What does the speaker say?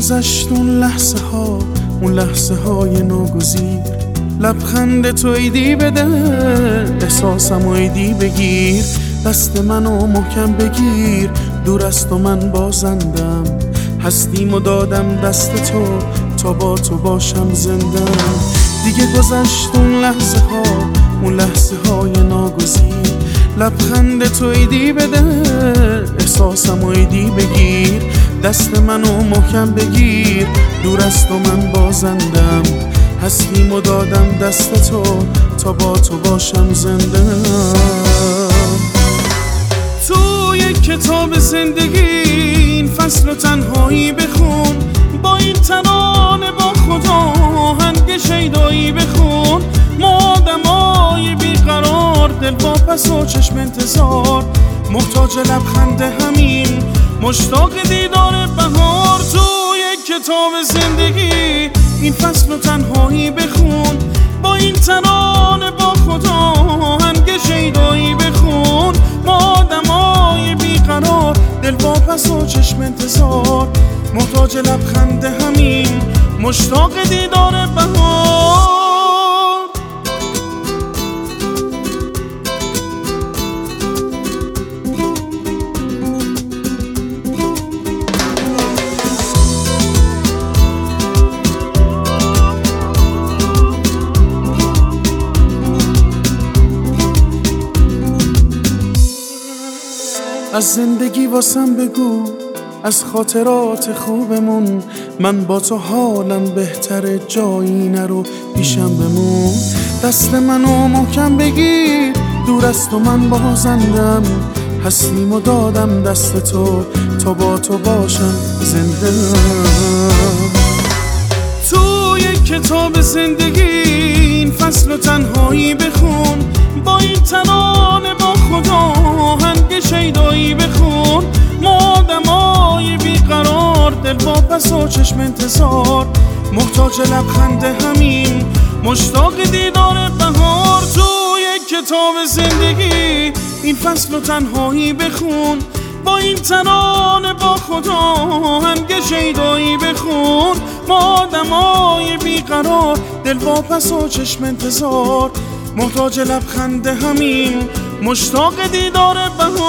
گذشت اون لحظه ها، اون لحظه های ناگزیر، لبخند تو ایدی بده، احساسم ایدی بگیر، دست منو محکم بگیر، دور از تو من بازندم، هستیم و دادم دست تو تا با تو باشم زندم. دیگه گذشت اون لحظه ها، اون لحظه های ناگزیر، لبخند تو ایدی بده، احساسم ایدی بگیر، دست منو محکم بگیر، دور از تو من بازندم، هستیم و دادم دست تو تا با تو باشم زنده. تو یک کتاب زندگی این فصل و تنهایی بخون، با این ترانه با خدا آهنگ شیدایی بخون. ما آدمای بیقرار، دل واپس و چشم انتظار، محتاج لبخند همین، مشتاق دیدار بهار. تو یک کتاب زندگی این فصل و تنهایی بخون، با این ترانه با خدا آهنگ شیدایی بخون. ما آدمای بیقرار، دل واپس و چشم انتظار، محتاج لبخند همین، مشتاق دیدار بهار. از زندگی واسم بگو، از خاطرات خوبمون، من با تو حالم بهتره، جایی نرو پیشم بمون. دست منو محکم بگیر، دور از تو من بازندم، هستیم و دادم دست تو تا با تو باشم زنده. تو یک کتاب زندگی این فصل و تنهایی بخون، با این ترانه با خدا آهنگ شیدایی بخون. ما آدمای بیقرار، دل واپس و چشم انتظار، محتاج لبخند همین، مشتاق دیدار بهار. تو یک کتاب زندگی این فصل و تنهایی بخون، با این ترانه با خدا آهنگ شیدایی بخون. ما آدمای بیقرار، دل واپس و چشم انتظار، محتاج لبخند همین، مشتاق دیدار بهار.